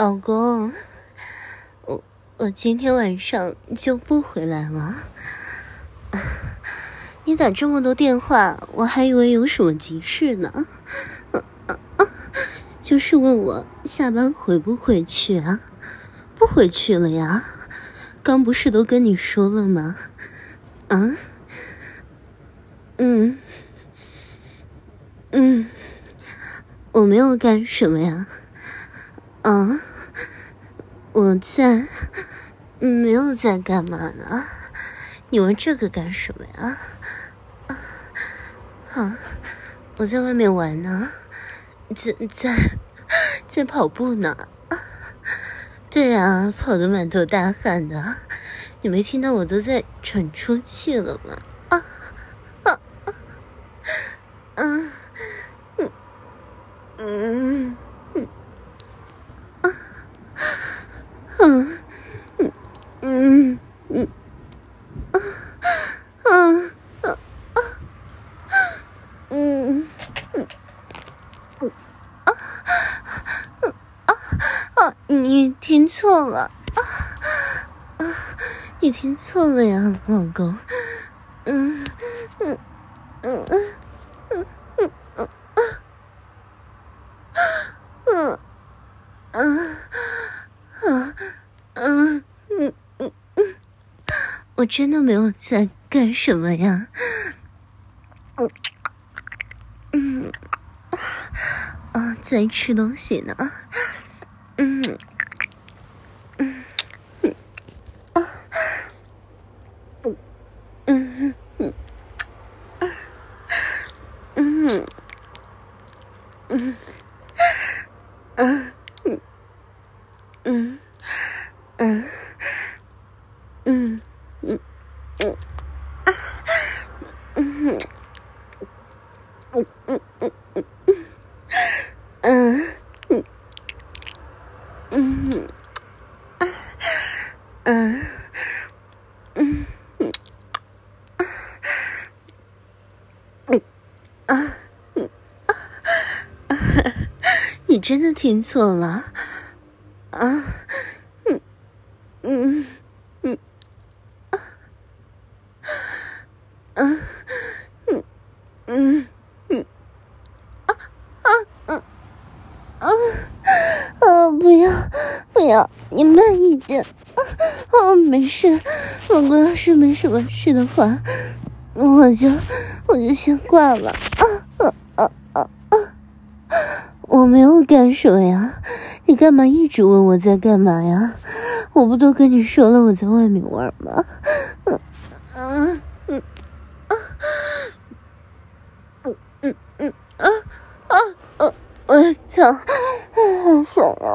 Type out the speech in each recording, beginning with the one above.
老公，我今天晚上就不回来了。你打这么多电话，我还以为有什么急事呢。就是问我下班回不回去啊？不回去了呀，刚不是都跟你说了吗？我没有干什么呀。我没有在干嘛呢？你问这个干什么呀？我在外面玩呢，在跑步呢。对呀，跑得满头大汗的，你没听到我都在喘粗气了吗？你听错了，你听错了呀，老公。我真的没有在干什么呀。在吃东西呢。你真的听错了不要，你慢一点。没事，老公，要是没什么事的话，我就先挂了。我没有干什么呀，你干嘛一直问我在干嘛呀？我不都跟你说了我在外面玩吗？我操，好爽啊！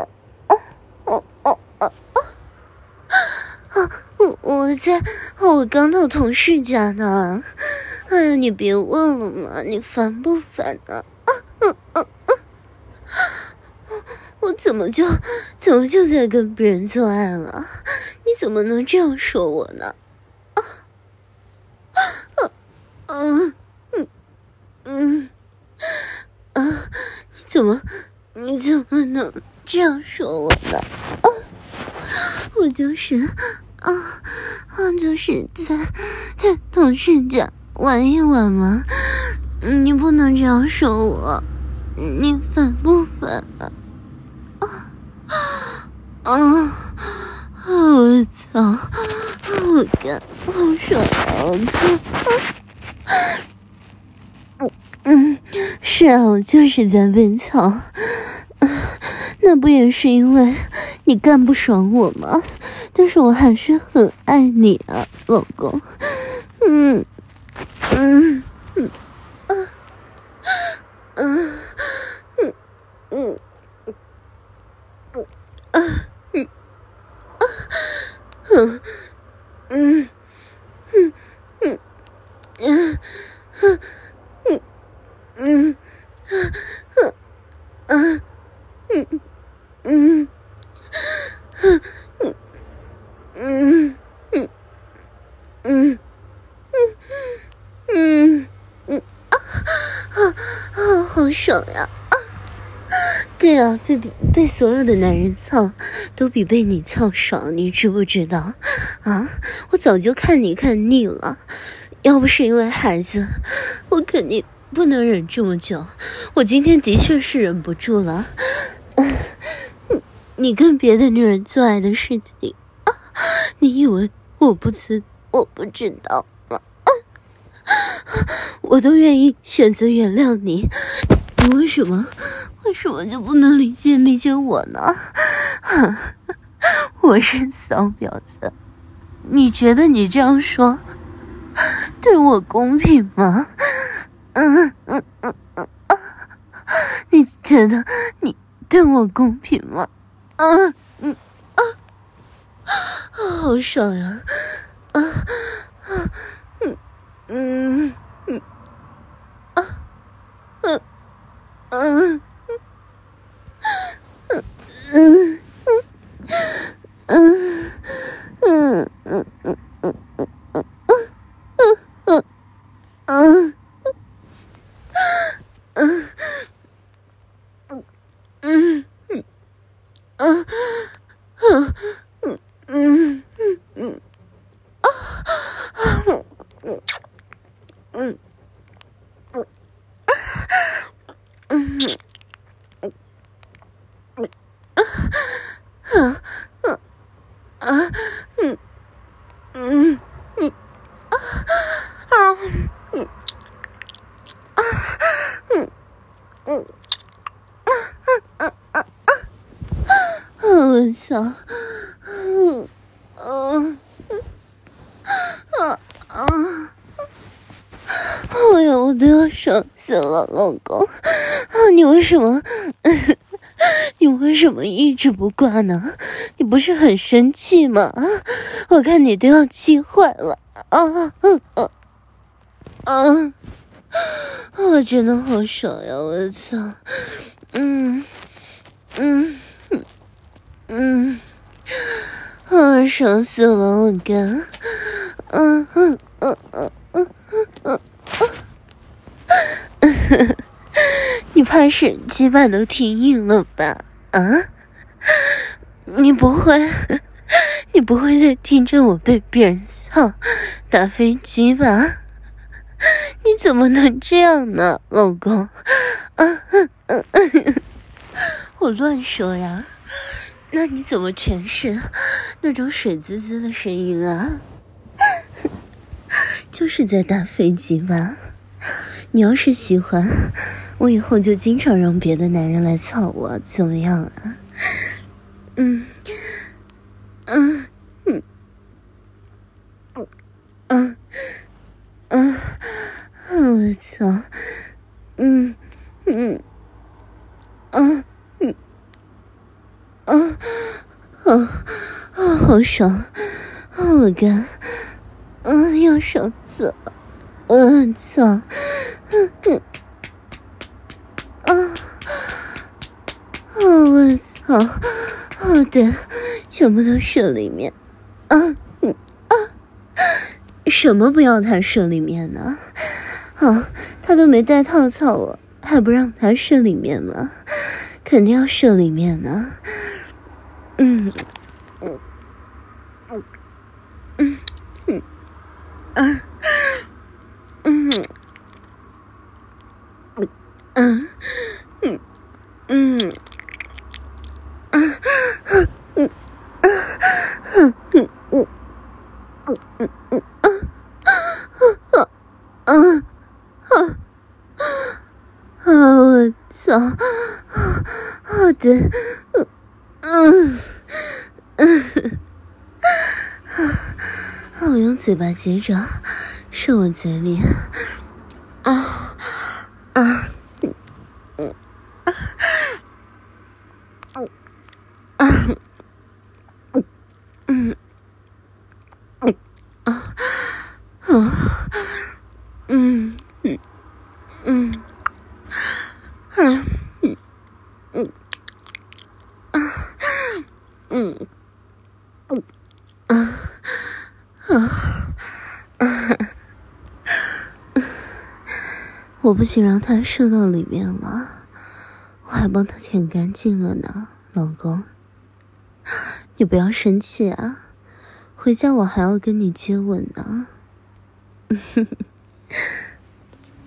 我刚到同事家呢。哎呀，你别问了嘛，你烦不烦啊？我怎么就在跟别人做爱了？你怎么能这样说我呢？你怎么能这样说我呢？我就是在同事家玩一玩嘛，你不能这样说我，你烦不烦啊？我操！我干，好爽啊！我操！是啊，我就是在被操。那不也是因为你干不爽我吗？但是我还是很爱你啊，老公。好爽呀！对对啊，被所有的男人操都比被你操爽，你知不知道啊？我早就看你看腻了，要不是因为孩子，我肯定不能忍这么久。我今天的确是忍不住了。你跟别的女人做爱的事情啊，你以为我不知道吗？我都愿意选择原谅你，你为什么就不能理解我呢？我是骚婊子，你觉得你这样说对我公平吗？你觉得你对我公平吗？好爽呀！我操！哎呀，我都要爽死了，老公！你为什么一直不挂呢？你不是很生气吗？我看你都要气坏了。我真的好爽呀！我操！爽死了，我干！你怕是鸡巴都听硬了吧？你不会再听着我被别人操打飞机吧？你怎么能这样呢，老公？我乱说呀。那你怎么诠释那种水滋滋的声音啊？就是在打飞机吧？你要是喜欢，我以后就经常让别的男人来操我，怎么样啊？我操！好爽！我干！要爽死了！我操！我操！对，全部都射里面！什么不要他射里面呢？他都没带套操我，还不让他射里面吗？肯定要射里面呢。我操！对，我用嘴巴接着射我嘴里。我不行让他射到里面了，我还帮他舔干净了呢，老公。你不要生气啊，回家我还要跟你接吻呢。